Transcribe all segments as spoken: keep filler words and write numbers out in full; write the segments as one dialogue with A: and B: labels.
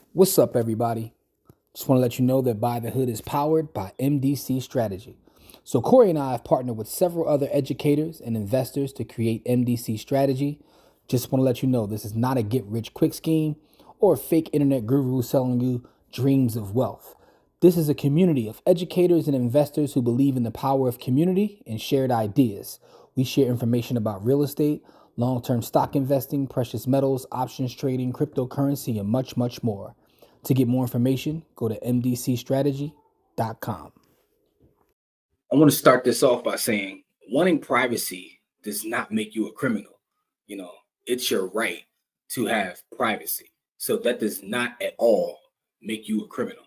A: What's up, everybody? Just want to let you know that By the Hood is powered by M D C Strategy. So, Corey and I have partnered with several other educators and investors to create M D C Strategy. Just want to let you know this is not a get rich quick scheme or a fake internet guru selling you dreams of wealth. This is a community of educators and investors who believe in the power of community and shared ideas. We share information about real estate, long-term stock investing, precious metals, options trading, cryptocurrency, and much, much more. To get more information, go to m d c strategy dot com.
B: I want to start this off by saying wanting privacy does not make you a criminal. You know, it's your right to have privacy. So that does not at all make you a criminal.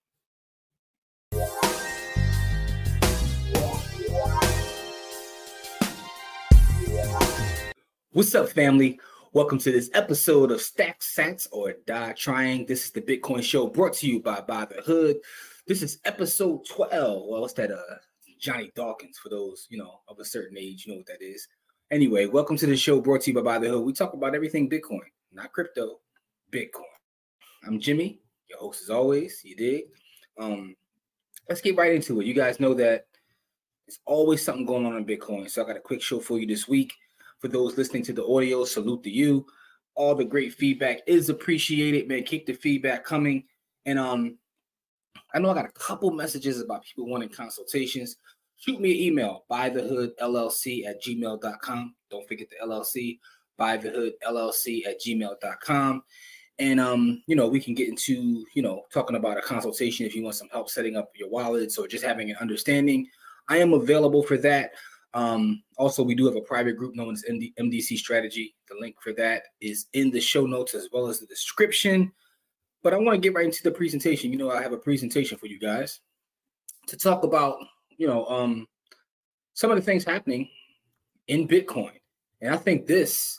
B: What's up, family? Welcome to this episode of Stacks, Sats, or Die Trying. This is the Bitcoin Show brought to you by By the Hood. This is episode twelve. Well, what's that? Uh, Johnny Dawkins, for those, you know, of a certain age, you know what that is. Anyway, welcome to the show brought to you by By the Hood. We talk about everything Bitcoin, not crypto, Bitcoin. I'm Jimmy, your host as always, you dig? Um, let's get right into it. You guys know that there's always something going on in Bitcoin, so I got a quick show for you this week. For those listening to the audio, salute to you. All the great feedback is appreciated, man. Keep the feedback coming. And um, I know I got a couple messages about people wanting consultations. Shoot me an email, bythehoodllc at gmail dot com. Don't forget the L L C, bythehoodllc at gmail dot com. And, um, you know, we can get into, you know, talking about a consultation if you want some help setting up your wallets or just having an understanding. I am available for that. Um, also, we do have a private group known as M D, M D C Strategy. The link for that is in the show notes as well as the description. But I want to get right into the presentation. You know, I have a presentation for you guys to talk about, you know, um, some of the things happening in Bitcoin. And I think this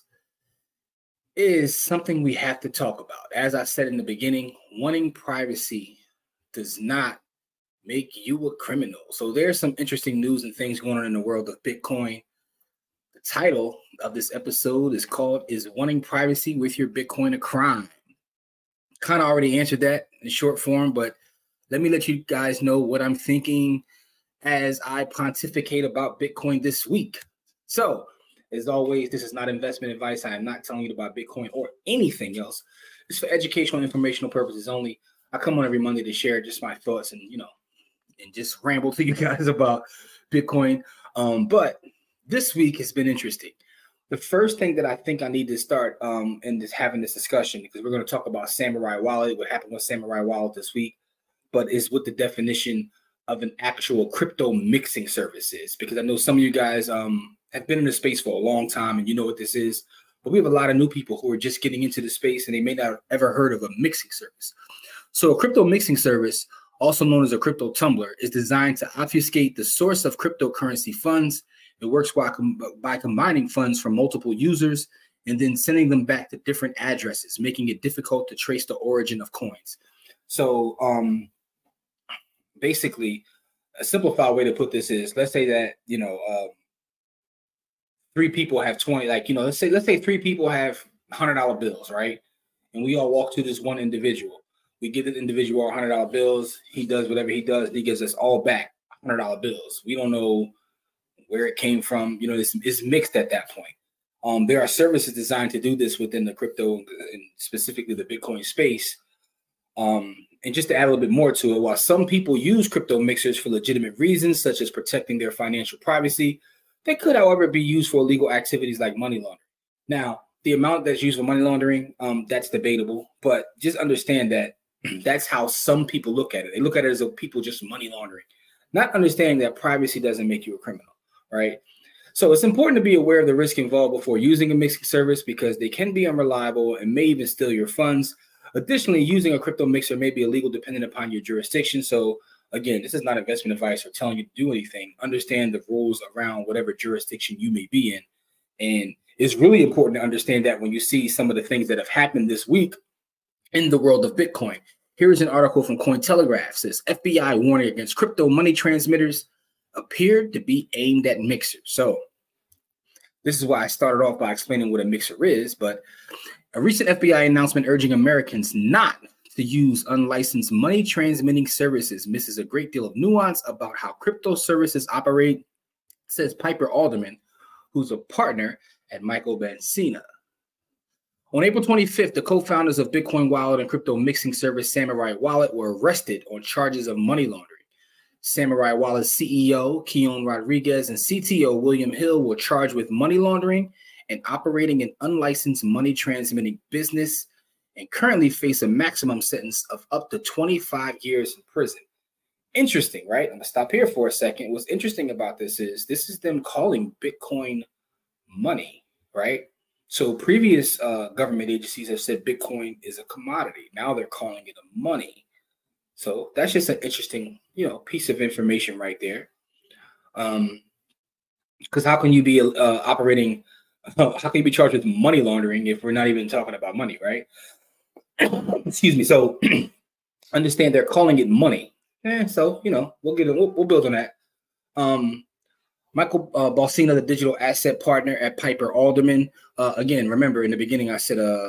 B: is something we have to talk about. As I said in the beginning, wanting privacy does not make you a criminal. So there's some interesting news and things going on in the world of Bitcoin. The title of this episode is called, Is Wanting Privacy with Your Bitcoin a Crime? Kind of already answered that in short form, but let me let you guys know what I'm thinking as I pontificate about Bitcoin this week. So, as always, this is not investment advice. I am not telling you about Bitcoin or anything else. It's for educational and informational purposes only. I come on every Monday to share just my thoughts and, you know, and just ramble to you guys about Bitcoin. Um, but this week has been interesting. The first thing that I think I need to start um, in this having this discussion, because we're going to talk about Samurai Wallet, what happened with Samurai Wallet this week, but is what the definition of an actual crypto mixing service is. Because I know some of you guys um, have been in the space for a long time and you know what this is, but we have a lot of new people who are just getting into the space and they may not have ever heard of a mixing service. So a crypto mixing service, also known as a crypto tumbler, is designed to obfuscate the source of cryptocurrency funds. It works by, com- by combining funds from multiple users and then sending them back to different addresses, making it difficult to trace the origin of coins. So um, basically, a simplified way to put this is, let's say that, you know, uh, three people have twenty, like, you know, let's say, let's say three people have one hundred dollar bills, right? And we all walk to this one individual. We give the individual our one hundred dollar bills. He does whatever he does. And he gives us all back one hundred dollar bills. We don't know where it came from. You know, it's, it's mixed at that point. Um, there are services designed to do this within the crypto and specifically the Bitcoin space. Um, and just to add a little bit more to it, while some people use crypto mixers for legitimate reasons, such as protecting their financial privacy, they could, however, be used for illegal activities like money laundering. Now, the amount that's used for money laundering, um, that's debatable. But just understand that that's how some people look at it. They look at it as though people just money laundering, not understanding that privacy doesn't make you a criminal, right? So it's important to be aware of the risk involved before using a mixing service because they can be unreliable and may even steal your funds. Additionally, using a crypto mixer may be illegal depending upon your jurisdiction. So again, this is not investment advice or telling you to do anything. Understand the rules around whatever jurisdiction you may be in. And it's really important to understand that when you see some of the things that have happened this week in the world of Bitcoin. Here is an article from Cointelegraph. It says F B I warning against crypto money transmitters appeared to be aimed at mixers. So this is why I started off by explaining what a mixer is, but a recent F B I announcement urging Americans not to use unlicensed money transmitting services misses a great deal of nuance about how crypto services operate, says Piper Alderman, who's a partner at Michael Bancina. On April twenty-fifth, the co-founders of Bitcoin wallet and crypto mixing service Samurai Wallet were arrested on charges of money laundering. Samurai Wallet's C E O, Keon Rodriguez, and C T O, William Hill, were charged with money laundering and operating an unlicensed money transmitting business and currently face a maximum sentence of up to twenty-five years in prison. Interesting, right? I'm going to stop here for a second. What's interesting about this is this is them calling Bitcoin money, right? So previous uh, government agencies have said Bitcoin is a commodity. Now they're calling it a money. So that's just an interesting, you know, piece of information right there. Um, because how can you be uh, operating, uh, how can you be charged with money laundering if we're not even talking about money, right? Excuse me. So understand they're calling it money. Eh, so, you know, we'll get it. We'll, we'll build on that. Um, Michael uh, Balsina, the digital asset partner at Piper Alderman. Uh, again, remember in the beginning, I said uh,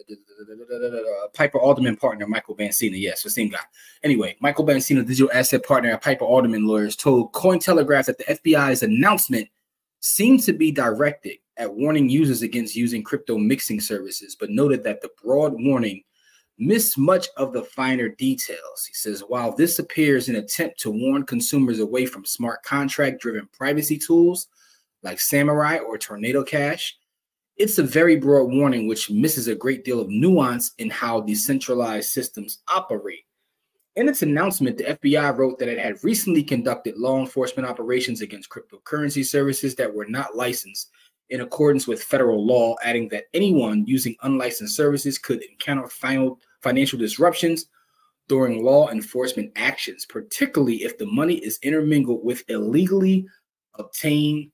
B: Piper Alderman partner, Michael Bancina. Yes, the same guy. Anyway, Michael Bancina, digital asset partner at Piper Alderman lawyers, told Cointelegraph that the F B I's announcement seemed to be directed at warning users against using crypto mixing services, but noted that the broad warning missed much of the finer details. He says, while this appears an attempt to warn consumers away from smart contract-driven privacy tools like Samurai or Tornado Cash, it's a very broad warning which misses a great deal of nuance in how decentralized systems operate. In its announcement, the F B I wrote that it had recently conducted law enforcement operations against cryptocurrency services that were not licensed in accordance with federal law, adding that anyone using unlicensed services could encounter final financial disruptions during law enforcement actions, particularly if the money is intermingled with illegally obtained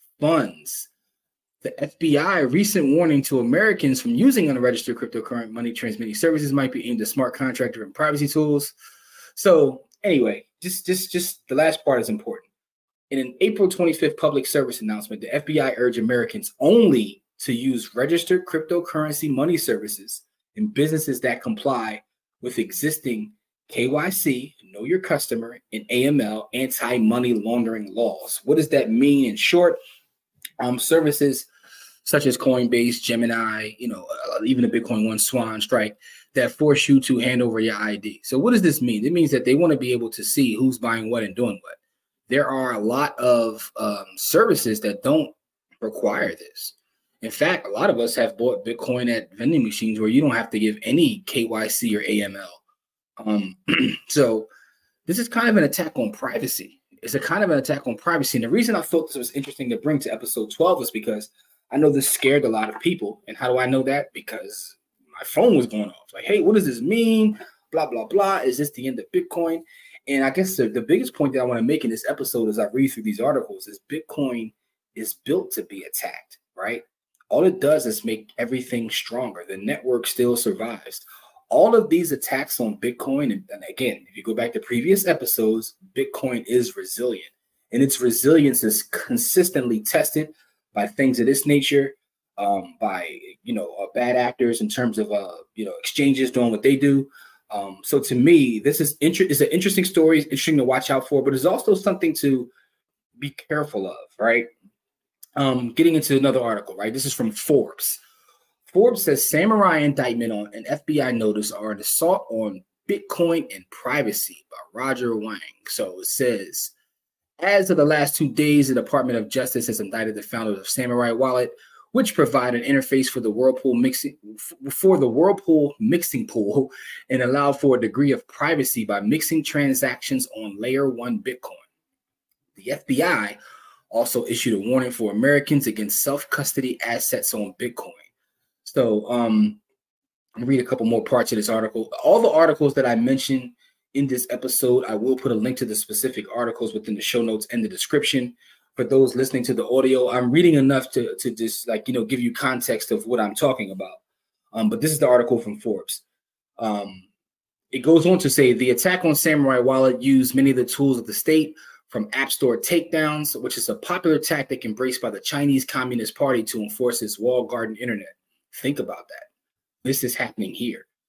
B: funds. The F B I recent warning to Americans from using unregistered cryptocurrency money transmitting services might be aimed at smart contractor and privacy tools. So anyway, just, just, just the last part is important. In an April twenty-fifth public service announcement, the F B I urged Americans only to use registered cryptocurrency money services in businesses that comply with existing K Y C, Know Your Customer, and A M L, anti-money laundering laws. What does that mean in short? Um, services such as Coinbase, Gemini, you know, uh, even the Bitcoin One, Swan, Strike, that force you to hand over your I D. So what does this mean? It means that they want to be able to see who's buying what and doing what. There are a lot of um, services that don't require this. In fact, a lot of us have bought Bitcoin at vending machines where you don't have to give any K Y C or A M L. Um, so this is kind of an attack on privacy. It's a kind of an attack on privacy. And the reason I thought this was interesting to bring to episode twelve was because I know this scared a lot of people. And how do I know that? Because my phone was going off. Like, hey, what does this mean? Blah, blah, blah. Is this the end of Bitcoin? And I guess the, the biggest point that I want to make in this episode as I read through these articles is Bitcoin is built to be attacked, right? All it does is make everything stronger. The network still survives. All of these attacks on Bitcoin, and, and again, if you go back to previous episodes, Bitcoin is resilient. And its resilience is consistently tested by things of this nature, um, by, you know, uh, bad actors in terms of, uh, you know, exchanges doing what they do. Um, so to me, this is inter- is an interesting story. It's interesting to watch out for, but it's also something to be careful of, right? Um, getting into another article, right? This is from Forbes. Forbes says Samurai indictment on an F B I notice are an assault on Bitcoin and privacy by Roger Wang. So it says, as of the last two days, the Department of Justice has indicted the founders of Samurai Wallet, which provide an interface for the Whirlpool mixing for the Whirlpool mixing pool and allow for a degree of privacy by mixing transactions on layer one Bitcoin. The F B I also issued a warning for Americans against self-custody assets on Bitcoin. So um, I'll read a couple more parts of this article. All the articles that I mentioned in this episode, I will put a link to the specific articles within the show notes and the description. For those listening to the audio, I'm reading enough to, to just like, you know, give you context of what I'm talking about. Um, but this is the article from Forbes. Um, it goes on to say the attack on Samurai Wallet used many of the tools of the state, from App Store takedowns, which is a popular tactic embraced by the Chinese Communist Party to enforce its walled garden internet. Think about that. This is happening here.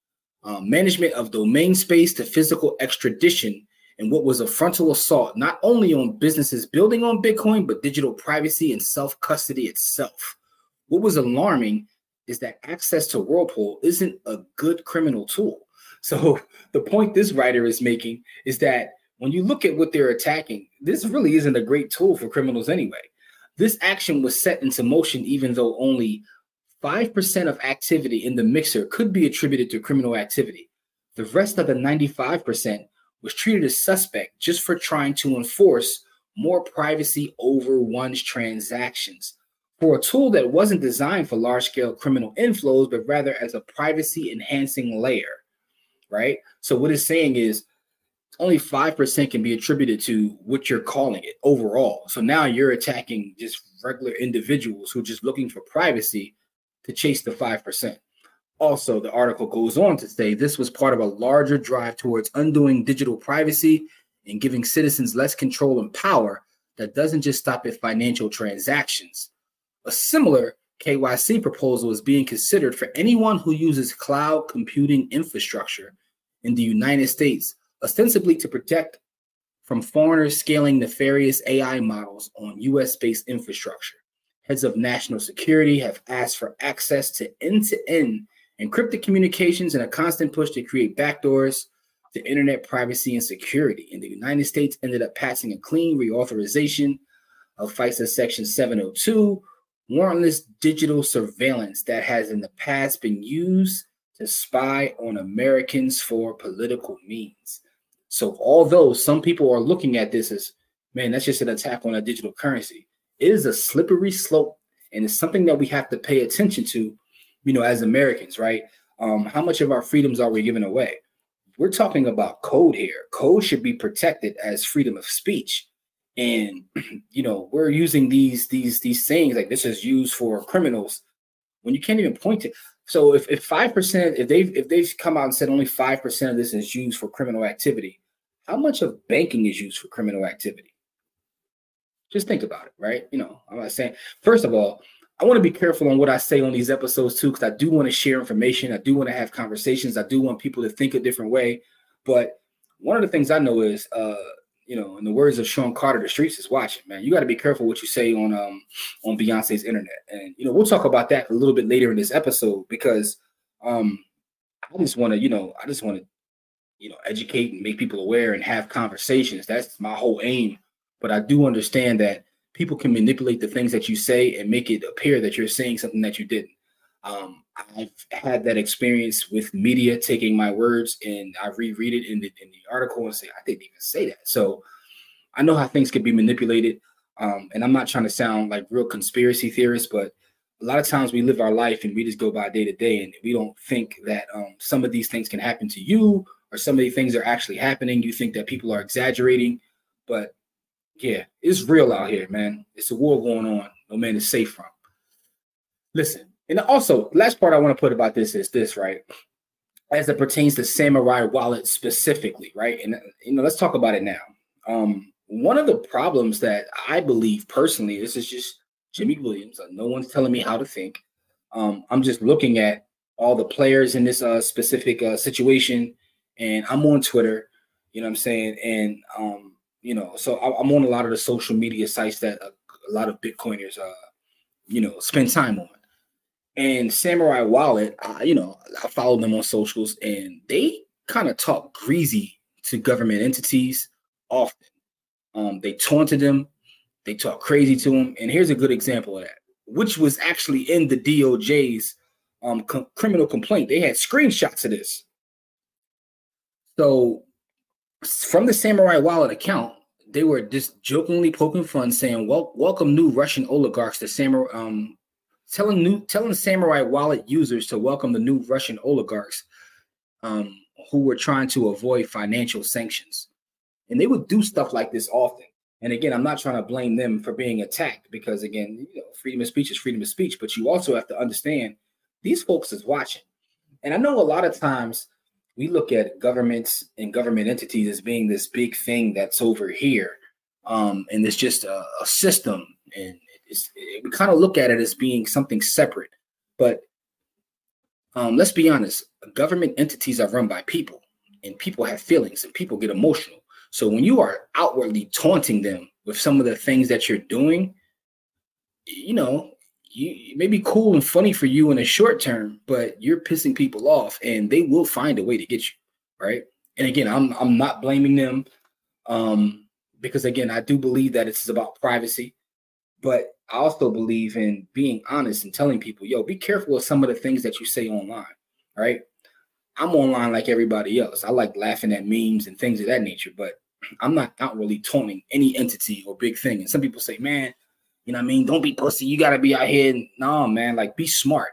B: um, management of domain space to physical extradition, and what was a frontal assault not only on businesses building on Bitcoin, but digital privacy and self-custody itself. What was alarming is that access to Whirlpool isn't a good criminal tool. So the point this writer is making is that when you look at what they're attacking, this really isn't a great tool for criminals anyway. This action was set into motion even though only five percent of activity in the mixer could be attributed to criminal activity. The rest of the ninety-five percent was treated as suspect just for trying to enforce more privacy over one's transactions. For a tool that wasn't designed for large-scale criminal inflows, but rather as a privacy-enhancing layer, right? So what it's saying is only five percent can be attributed to what you're calling it overall. So now you're attacking just regular individuals who are just looking for privacy to chase the five percent. Also, the article goes on to say this was part of a larger drive towards undoing digital privacy and giving citizens less control and power that doesn't just stop at financial transactions. A similar K Y C proposal is being considered for anyone who uses cloud computing infrastructure in the United States, ostensibly to protect from foreigners scaling nefarious A I models on U S-based infrastructure. Heads of national security have asked for access to end-to-end encrypted communications and a constant push to create backdoors to internet privacy and security. And the United States ended up passing a clean reauthorization of FISA Section seven oh two, warrantless digital surveillance that has in the past been used to spy on Americans for political means. So although some people are looking at this as, man, that's just an attack on a digital currency, it is a slippery slope, and it's something that we have to pay attention to, you know, as Americans, right? Um, how much of our freedoms are we giving away? We're talking about code here. Code should be protected as freedom of speech. And, you know, we're using these, these, these sayings like this is used for criminals when you can't even point to. So if, if five percent, if they've, if they've come out and said only five percent of this is used for criminal activity, how much of banking is used for criminal activity? Just think about it, right? You know, I'm not saying, first of all, I want to be careful on what I say on these episodes too, because I do want to share information. I do want to have conversations. I do want people to think a different way. But one of the things I know is, uh, you know, in the words of Sean Carter, the streets is watching, man. You got to be careful what you say on um on Beyonce's internet. And, you know, we'll talk about that a little bit later in this episode, because um I just want to, you know, I just want to, you know, educate and make people aware and have conversations. That's my whole aim. But I do understand that people can manipulate the things that you say and make it appear that you're saying something that you didn't. Um, I've had that experience with media taking my words and I reread it in the, in the article and say, I didn't even say that. So I know how things can be manipulated. Um, and I'm not trying to sound like real conspiracy theorist, but a lot of times we live our life and we just go by day to day and we don't think that um, some of these things can happen to you, or some of these things are actually happening. You think that people are exaggerating, but yeah, it's real out here, man. It's a war going on. No man is safe from. Listen, and also, last part I want to put about this is this, right? As it pertains to Samurai Wallet specifically, right? And, you know, let's talk about it now. Um, one of the problems that I believe personally, this is just Jimmy Williams. No one's telling me how to think. Um, I'm just looking at all the players in this uh, specific uh, situation, and I'm on Twitter, you know what I'm saying? And, um, you know, so I'm on a lot of the social media sites that a, a lot of Bitcoiners, uh, you know, spend time on. And Samurai Wallet, uh, you know, I follow them on socials, and they kind of talk greasy to government entities often. Um, they taunted them. They talk crazy to them. And here's a good example of that, which was actually in the D O J's um, co- criminal complaint. They had screenshots of this. So from the Samurai Wallet account, they were just jokingly poking fun, saying, well, welcome new Russian oligarchs to Samurai, um, telling new telling Samurai Wallet users to welcome the new Russian oligarchs um, who were trying to avoid financial sanctions. And they would do stuff like this often. And again, I'm not trying to blame them for being attacked, because again, you know, freedom of speech is freedom of speech, but you also have to understand these folks is watching. And I know a lot of times we look at governments and government entities as being this big thing that's over here. Um, and it's just a, a system. And it's, it, we kind of look at it as being something separate. But Um, let's be honest, government entities are run by people, and people have feelings, and people get emotional. So when you are outwardly taunting them with some of the things that you're doing, you know, you it may be cool and funny for you in the short term, but you're pissing people off, and they will find a way to get you, right? And again, I'm I'm not blaming them, um, because again, I do believe that it's about privacy, but I also believe in being honest and telling people, yo, be careful with some of the things that you say online, right? I'm online like everybody else. I like laughing at memes and things of that nature, but I'm not outwardly taunting any entity or big thing. And some people say, man, you know what I mean? Don't be pussy. You got to be out here. No, man, like be smart.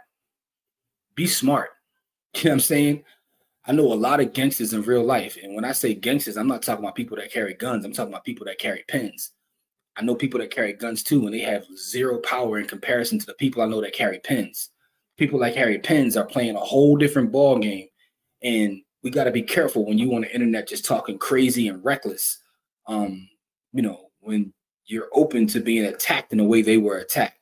B: Be smart. You know what I'm saying? I know a lot of gangsters in real life. And when I say gangsters, I'm not talking about people that carry guns. I'm talking about people that carry pens. I know people that carry guns too, and they have zero power in comparison to the people I know that carry pens. People that carry pens are playing a whole different ball game. And we got to be careful when you on the internet just talking crazy and reckless, um, you know, when you're open to being attacked in the way they were attacked.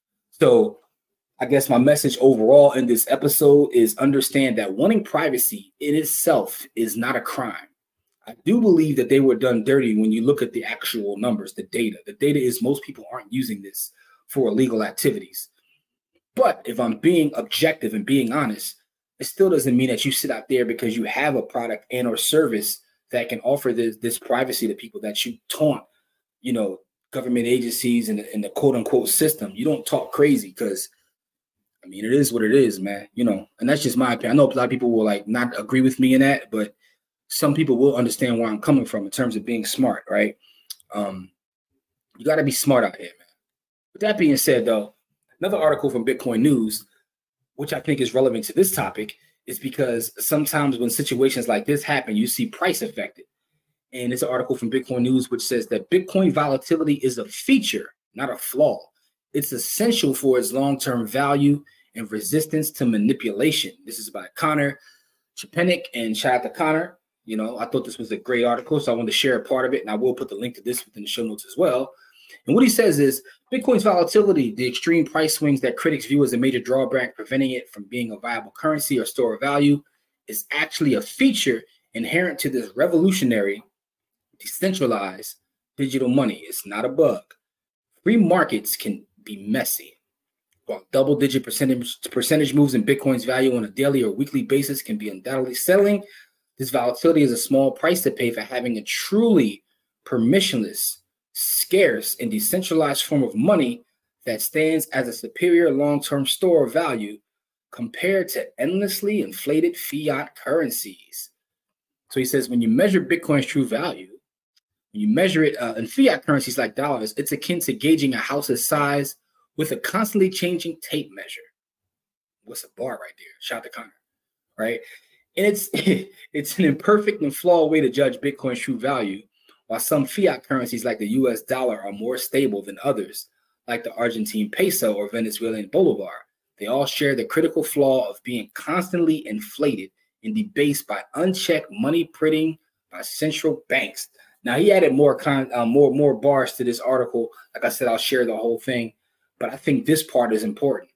B: So I guess my message overall in this episode is understand that wanting privacy in itself is not a crime. I do believe that they were done dirty when you look at the actual numbers, the data. The data is most people aren't using this for illegal activities. But if I'm being objective and being honest, it still doesn't mean that you sit out there because you have a product and or service that can offer this, this privacy to people that you taunt, you know, government agencies and, and the quote unquote system. You don't talk crazy because, I mean, it is what it is, man, you know, and that's just my opinion. I know a lot of people will like not agree with me in that, but some people will understand where I'm coming from in terms of being smart, right? Um, you got to be smart out here, man. With that being said, though, another article from Bitcoin News, which I think is relevant to this topic, is because sometimes when situations like this happen, you see price affected. And it's an article from Bitcoin News, which says that Bitcoin volatility is a feature, not a flaw. It's essential for its long-term value and resistance to manipulation. This is by Connor Chepenik, and shout out to Connor. You know, I thought this was a great article, so I wanted to share a part of it, and I will put the link to this within the show notes as well. And what he says is Bitcoin's volatility, the extreme price swings that critics view as a major drawback, preventing it from being a viable currency or store of value, is actually a feature inherent to this revolutionary, decentralized digital money. It's not a bug. Free markets can be messy. While double-digit percentage, percentage moves in Bitcoin's value on a daily or weekly basis can be undoubtedly settling, this volatility is a small price to pay for having a truly permissionless, scarce, and decentralized form of money that stands as a superior long-term store of value compared to endlessly inflated fiat currencies. So he says when you measure Bitcoin's true value, when you measure it uh, in fiat currencies like dollars, it's akin to gauging a house's size with a constantly changing tape measure. What's a bar right there? Shout out to Connor, right? And it's it's an imperfect and flawed way to judge Bitcoin's true value, while some fiat currencies like the U S dollar are more stable than others, like the Argentine peso or Venezuelan bolivar. They all share the critical flaw of being constantly inflated and debased by unchecked money printing by central banks. Now, he added more con, uh, more more bars to this article. Like I said, I'll share the whole thing, but I think this part is important.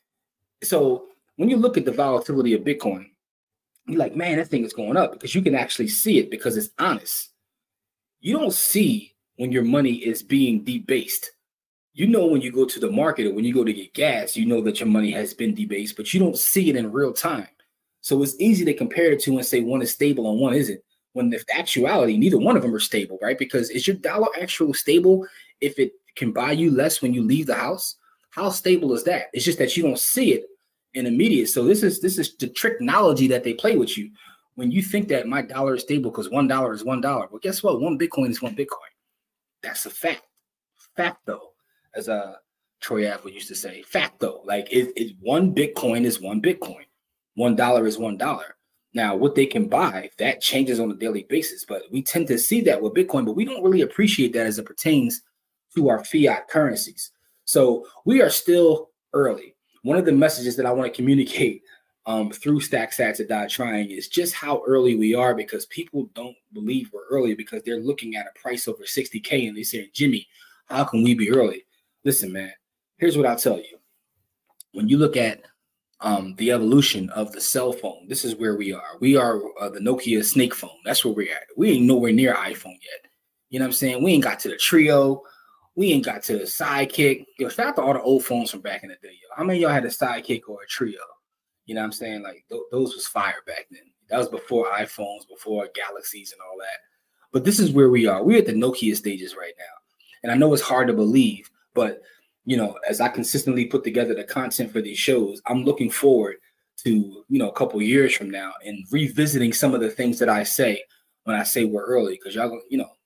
B: So when you look at the volatility of Bitcoin, you're like, man, that thing is going up, because you can actually see it because it's honest. You don't see when your money is being debased. You know, when you go to the market or when you go to get gas, you know that your money has been debased, but you don't see it in real time. So it's easy to compare the two and say one is stable and one isn't, when in actuality, neither one of them are stable, right? Because is your dollar actually stable if it can buy you less when you leave the house? How stable is that? It's just that you don't see it in immediate. So this is this is the tricknology that they play with you. When you think that my dollar is stable because one dollar is one dollar, well, guess what? One Bitcoin is one Bitcoin. That's a fact. Fact though, as uh, Troy Ave used to say, fact though. Like it, it, one Bitcoin is one Bitcoin. One dollar is one dollar. Now, what they can buy, that changes on a daily basis. But we tend to see that with Bitcoin, but we don't really appreciate that as it pertains to our fiat currencies. So we are still early. One of the messages that I want to communicate um, through StackSats at Dot Trying is just how early we are, because people don't believe we're early because they're looking at a price over sixty K and they say, Jimmy, how can we be early? Listen, man, here's what I'll tell you. When you look at um, the evolution of the cell phone. This is where we are. We are uh, the Nokia snake phone. That's where we're at. We ain't nowhere near iPhone yet. You know what I'm saying? We ain't got to the Trio. We ain't got to the Sidekick. Yo, shout out to all the old phones from back in the day. Yo. How many of y'all had a Sidekick or a Trio? You know what I'm saying? Like th- those was fire back then. That was before iPhones, before Galaxies and all that. But this is where we are. We're at the Nokia stages right now. And I know it's hard to believe, but you know, as I consistently put together the content for these shows, I'm looking forward to, you know, a couple years from now and revisiting some of the things that I say when I say we're early. Because y'all, you know,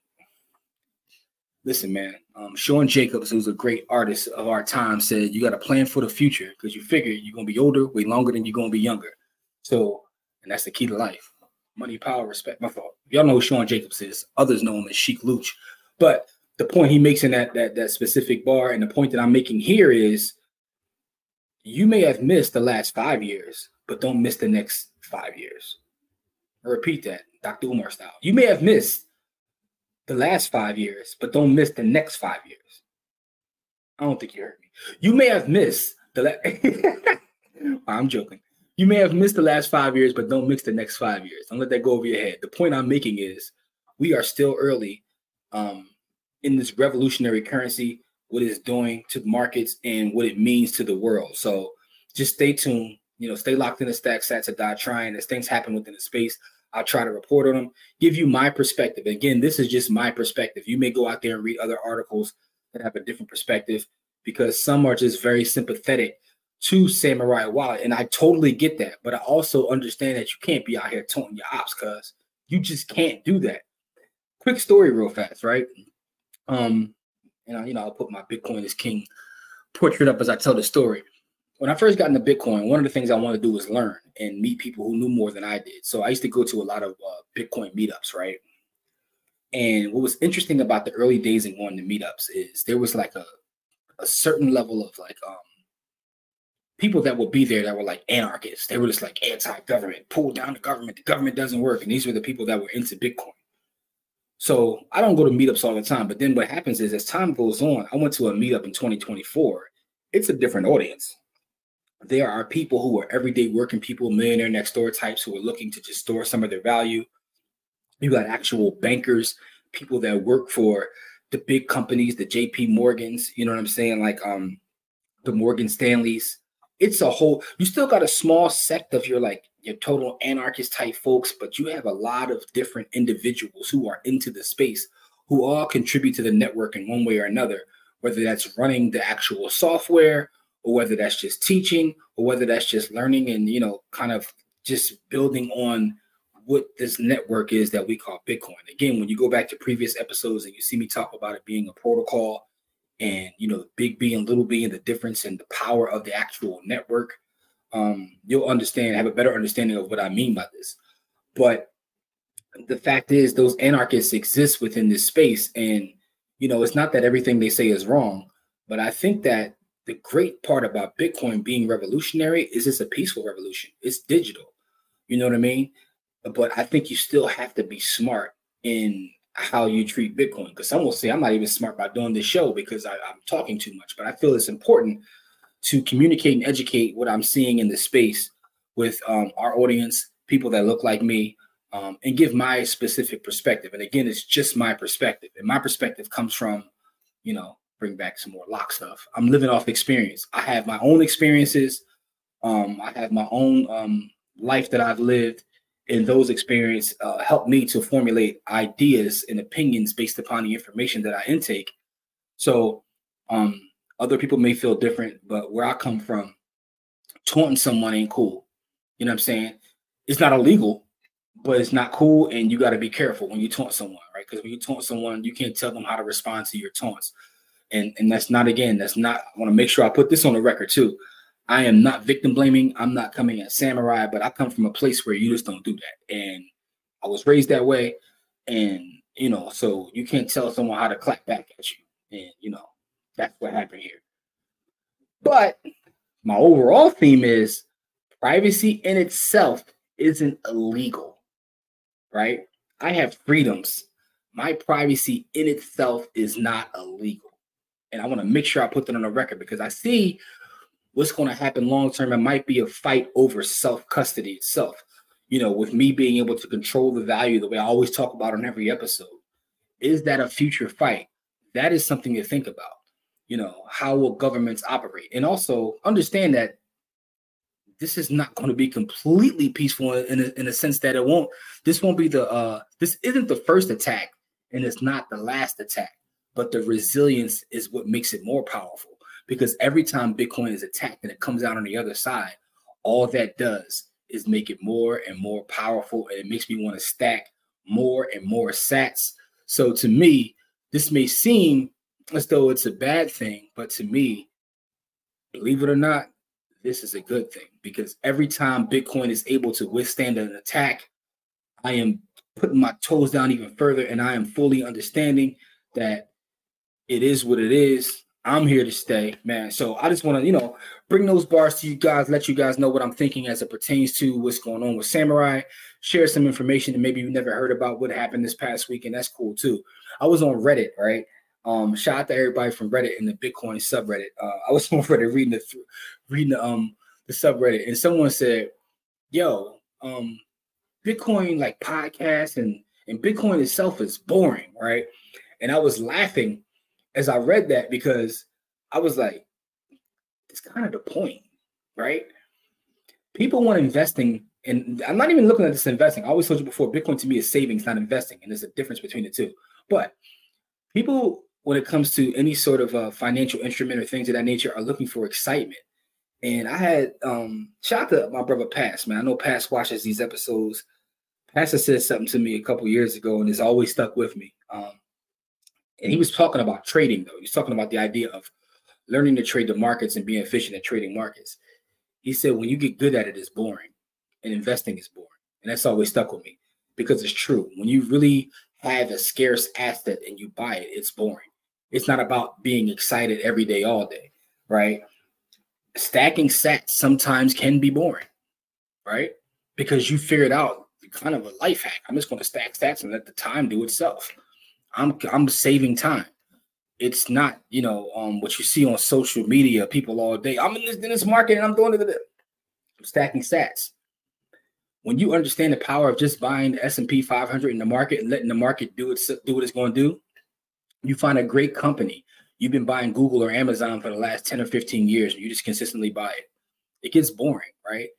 B: listen, man, um, Sean Jacobs, who's a great artist of our time, said you got to plan for the future because you figure you're going to be older way longer than you're going to be younger. So, and that's the key to life. Money, power, respect. My fault. Y'all know who Sean Jacobs is. Others know him as Sheik Luch. But the point he makes in that, that, that specific bar and the point that I'm making here is you may have missed the last five years, but don't miss the next five years. I repeat that, Doctor Umar style. You may have missed the last five years, but don't miss the next five years. I don't think you heard me. You may have missed the la- I'm joking. You may have missed the last five years, but don't miss the next five years. Don't let that go over your head. The point I'm making is we are still early um, in this revolutionary currency, what it's doing to markets and what it means to the world. So just stay tuned. You know, stay locked in the Stack Sats or Die Trying. As things happen within the space, I'll try to report on them, give you my perspective. Again, this is just my perspective. You may go out there and read other articles that have a different perspective because some are just very sympathetic to Samurai Wallet. And I totally get that. But I also understand that you can't be out here taunting your ops because you just can't do that. Quick story real fast, right? Um, and I, you know, I'll put my Bitcoin is King portrait up as I tell the story. When I first got into Bitcoin, one of the things I wanted to do was learn and meet people who knew more than I did. So I used to go to a lot of uh, Bitcoin meetups, right? And what was interesting about the early days in going to meetups is there was like a, a certain level of like um, people that would be there that were like anarchists. They were just like anti-government, pull down the government. The government doesn't work. And these were the people that were into Bitcoin. So I don't go to meetups all the time. But then what happens is as time goes on, I went to a meetup in twenty twenty-four. It's a different audience. There are people who are everyday working people, millionaire next door types who are looking to just store some of their value. You got actual bankers, people that work for the big companies, the J P Morgans, you know what I'm saying? Like um, the Morgan Stanleys. It's a whole, you still got a small sect of your like your total anarchist type folks, but you have a lot of different individuals who are into the space who all contribute to the network in one way or another, whether that's running the actual software or whether that's just teaching or whether that's just learning and, you know, kind of just building on what this network is that we call Bitcoin. Again, when you go back to previous episodes and you see me talk about it being a protocol and, you know, the big B and little b and the difference and the power of the actual network, um, you'll understand, have a better understanding of what I mean by this. But the fact is those anarchists exist within this space. And, you know, it's not that everything they say is wrong, but I think that the great part about Bitcoin being revolutionary is it's a peaceful revolution. It's digital. You know what I mean? But I think you still have to be smart in how you treat Bitcoin. Because some will say I'm not even smart by doing this show because I, I'm talking too much. But I feel it's important to communicate and educate what I'm seeing in the space with um, our audience, people that look like me, um, and give my specific perspective. And again, it's just my perspective. And my perspective comes from, you know, bring back some more lock stuff. I'm living off experience. I have my own experiences. Um, I have my own um, life that I've lived. And those experiences uh, help me to formulate ideas and opinions based upon the information that I intake. So um, other people may feel different, but where I come from, taunting someone ain't cool. You know what I'm saying? It's not illegal, but it's not cool. And you got to be careful when you taunt someone, right? Because when you taunt someone, you can't tell them how to respond to your taunts. And, and that's not, again, that's not, I want to make sure I put this on the record too. I am not victim blaming. I'm not coming at Samurai, but I come from a place where you just don't do that. And I was raised that way. And, you know, so you can't tell someone how to clap back at you. And, you know, that's what happened here. But my overall theme is privacy in itself isn't illegal, right? I have freedoms. My privacy in itself is not illegal. And I want to make sure I put that on the record because I see what's going to happen long term, it might be a fight over self-custody itself. You know, with me being able to control the value the way I always talk about on every episode. Is that a future fight? That is something to think about. You know, how will governments operate? And also understand that this is not going to be completely peaceful in a, in a sense that it won't, this won't be the, uh, this isn't the first attack and it's not the last attack, but the resilience is what makes it more powerful, because every time Bitcoin is attacked and it comes out on the other side, all that does is make it more and more powerful. And it makes me want to stack more and more sats. So to me, this may seem as though it's a bad thing, but to me, believe it or not, this is a good thing, because every time Bitcoin is able to withstand an attack, I am putting my toes down even further, and I am fully understanding that it is what it is. I'm here to stay, man. So I just want to, you know, bring those bars to you guys, let you guys know what I'm thinking as it pertains to what's going on with Samurai, share some information that maybe you never heard about what happened this past week, and that's cool too. I was on Reddit, right? Um, shout out to everybody from Reddit and the Bitcoin subreddit. Uh, I was on Reddit reading the reading the um the subreddit, and someone said, "Yo, um, Bitcoin like podcasts and and Bitcoin itself is boring, right?" And I was laughing as I read that, because I was like, "It's kind of the point, right?" People want investing, and I'm not even looking at this investing. I always told you before, Bitcoin to me is savings, not investing, and there's a difference between the two. But people, when it comes to any sort of uh, financial instrument or things of that nature, are looking for excitement. And I had, um, shout out to my brother Pass, man. I know Pass watches these episodes. Pass said something to me a couple years ago, and it's always stuck with me. Um, and he was talking about trading, though. He was talking about the idea of learning to trade the markets and being efficient at trading markets. He said, when you get good at it, it's boring, and investing is boring. And that's always stuck with me, because it's true. When you really have a scarce asset and you buy it, it's boring. It's not about being excited every day, all day, right? Stacking sats sometimes can be boring, right? Because you figured out kind of a life hack. I'm just going to stack sats and let the time do itself. I'm I'm saving time. It's not, you know, um, what you see on social media, people all day. I'm in this, in this market and I'm doing it. I'm stacking sats. When you understand the power of just buying the S and P five hundred in the market and letting the market do it, do what it's going to do, you find a great company. You've been buying Google or Amazon for the last ten or fifteen years, and you just consistently buy it. It gets boring, right?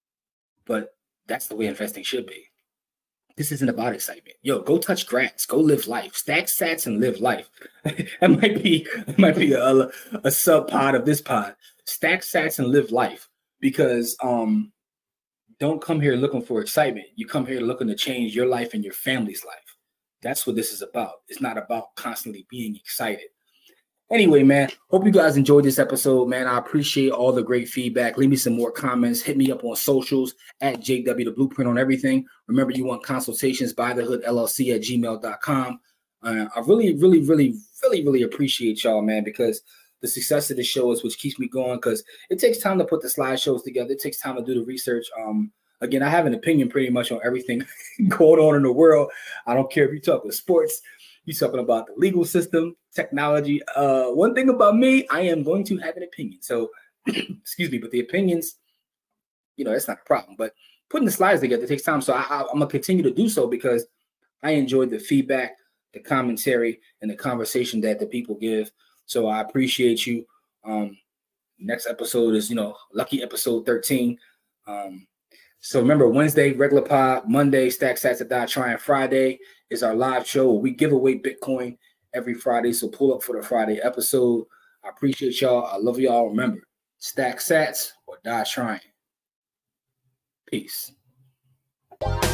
B: But that's the way investing should be. This isn't about excitement. Yo, go touch grass, go live life, stack sats and live life. That might be, it might be a, a sub pod of this pod. Stack sats and live life, because um, don't come here looking for excitement. You come here looking to change your life and your family's life. That's what this is about. It's not about constantly being excited. Anyway, man, hope you guys enjoyed this episode, man. I appreciate all the great feedback. Leave me some more comments. Hit me up on socials at J W the Blueprint on everything. Remember, you want consultations, by the hood L L C at gmail dot com. Uh, I really, really, really, really, really appreciate y'all, man, because the success of the show is what keeps me going, because it takes time to put the slideshows together. It takes time to do the research. Um, again, I have an opinion pretty much on everything going on in the world. I don't care if you talk with sports, you talking about the legal system, technology. Uh, one thing about me, I am going to have an opinion. So, excuse me, but the opinions, you know, that's not a problem. But putting the slides together takes time. So I, I, I'm going to continue to do so, because I enjoy the feedback, the commentary, and the conversation that the people give. So I appreciate you. Um, next episode is, you know, lucky episode thirteen. Um, so remember, Wednesday, regular pod. Monday, Stack Sats at Die Trying. Friday is our live show where we give away Bitcoin every Friday. So pull up for the Friday episode. I appreciate y'all. I love y'all. Remember, stack sats or die trying. Peace.